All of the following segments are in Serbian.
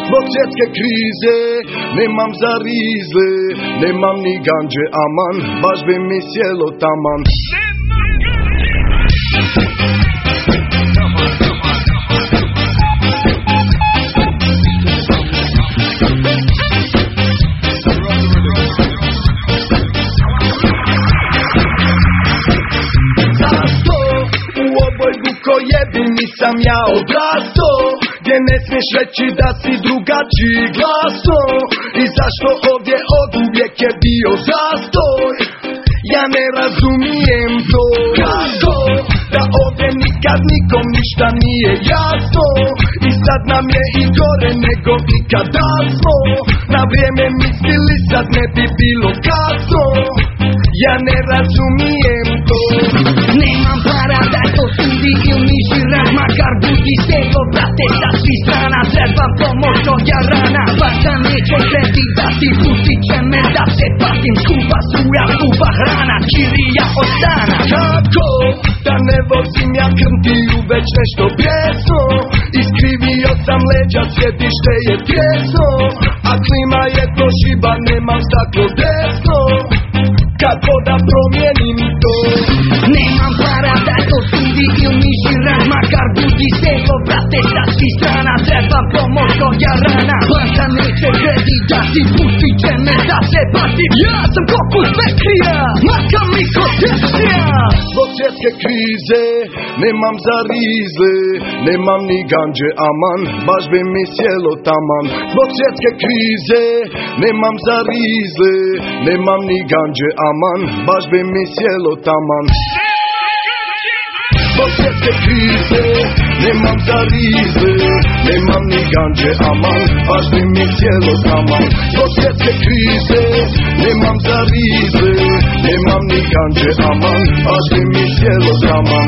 Zbog svjetske krize nemam za rizle, nemam ni ganđe aman, baš bi mi sjelo taman. Jebini sam ja odrasto, gdje ne smiješ reći da si drugačiji glaso. I zašto ovdje oduvijek je bio zastoj? Ja ne razumijem to. Kako da ovdje nikad nikom ništa nije jasno? I sad nam je i gore nego ikada smo. Na vrijeme mislili sad ne bi bilo kasno. Ja ne razumijem to. Nemam para da to sudi ili žiram, makar budi selo, brate, sa svih strana. Trebam pomoć od jarana, banka neće kredit da ti, pustit će me da se patim. Skupa struja, skupa hrana, kirija od stana. Kako da ne vozim ja krntiju, već nešto pjesno. Iskrivio sam leđa, sjedište je tjesno, a klima je to šiba, nemam staklo desno. Kako da promijenim to? Nemam para da to sudi ili žiram, makar budi selo, brate, sa svih strana. Trebam pomoć od jarana, banka neće kredit da ti, pustit će me da se patim. Ja sam kokus vekrija, maka mi kod desnija. Zbog svjetske krize nemam za rizle, nemam ni ganđe aman, baš bi mi sjelo taman. Zbog svjetske krize nemam za rizle, nemam ni ganđe aman, baš bi mi sjelo taman. Zbog svjetske krize nemam za rizle, nemam ni ganđe aman, baš bi mi sjelo taman. Zbog svjetske krize nemam za rizle, nemam ni ganđe aman, baš bi mi sjelo taman.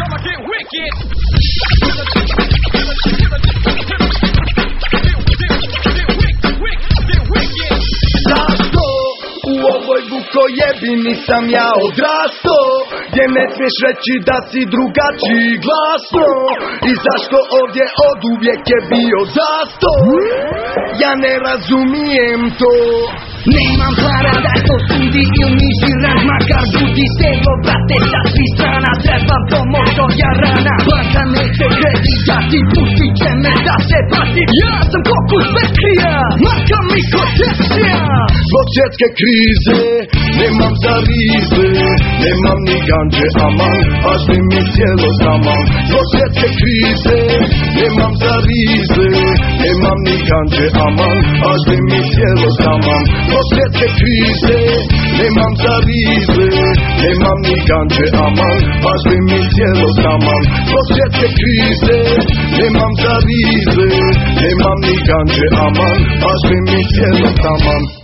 Zašto u ovoj bukojebini sam ja odrasto, gdje ne smiješ reći da si drugačiji glasno? I zašto ovdje oduvijek je bio zastoj? Ja ne razumijem to. Nemam para da to sudi ili žiram, makar budi selo, brate, sa svih strana. Trebam pomoć od jarana, banka neće kredit da ti, pustit će me da se patim. Ja sam kokus vekrija, maka mi kod desnija. Zbog svjetske krize nemam za rizle, nemam ni ganđe aman, baš bi mi sjelo taman. Zbog svjetske krize nemam za rizle, nemam ni ganđe aman, baš bi mi sjelo taman. Zbog svjetske krize nemam za rizle, nemam ni ganđe aman, baš bi mi sjelo taman. Zbog svjetske krize nemam za rizle, nemam ni ganđe aman, baš bi mi sjelo taman.